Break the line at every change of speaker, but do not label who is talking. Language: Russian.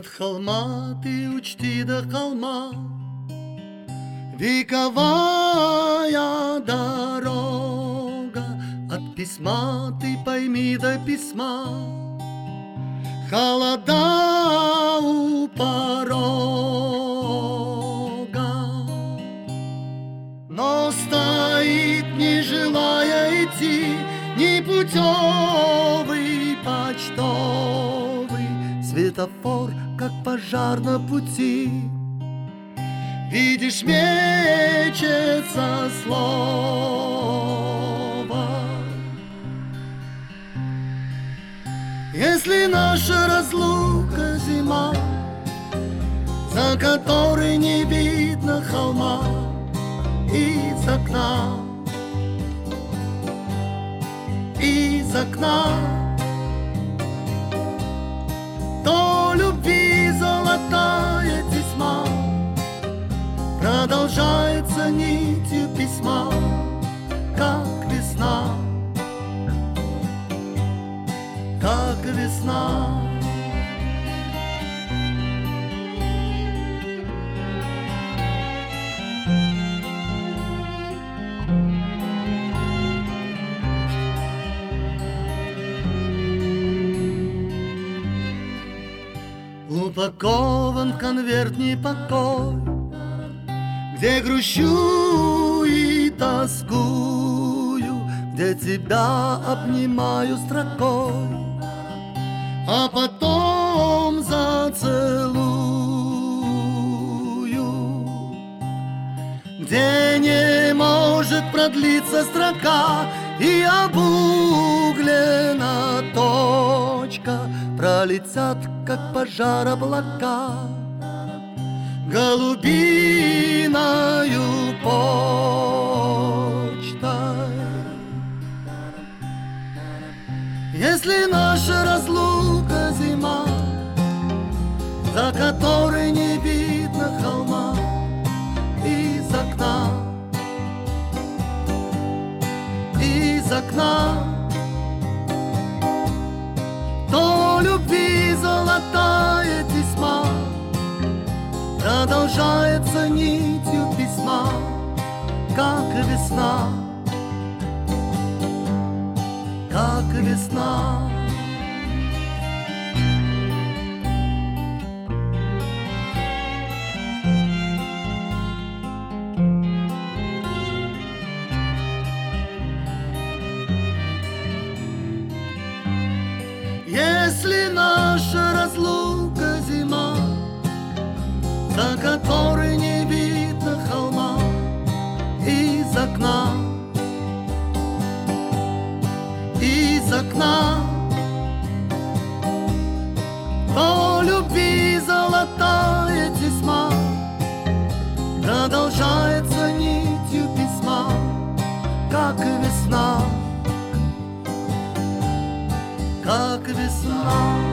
От холма ты учти до холма, вековая дорога. От письма ты пойми до письма, холода у порога. Но стоит, не желая идти, непутевый почтовый светофор, как пожар на пути. Видишь, мечется слово. Если наша разлука зима, за которой не видно холма из окна, из окна, то любви золотая тесьма продолжается нитью письма, как весна, как весна. Упакован в конверт непокой, где грущу и тоскую, где тебя обнимаю строкой, а потом зацелую, где не может продлиться строка, и обуглена точка пролетят, как пожар облака, голубиною почтой. Если наша разлука зима, за которой не видно холма из окна, из окна, то любви золотая тесьма продолжается нитью письма, как весна, как весна. Если наша разлука зима, за которой не видно холма из окна, из окна, то любви золотая тесьма продолжается нитью письма, как весна, как весна.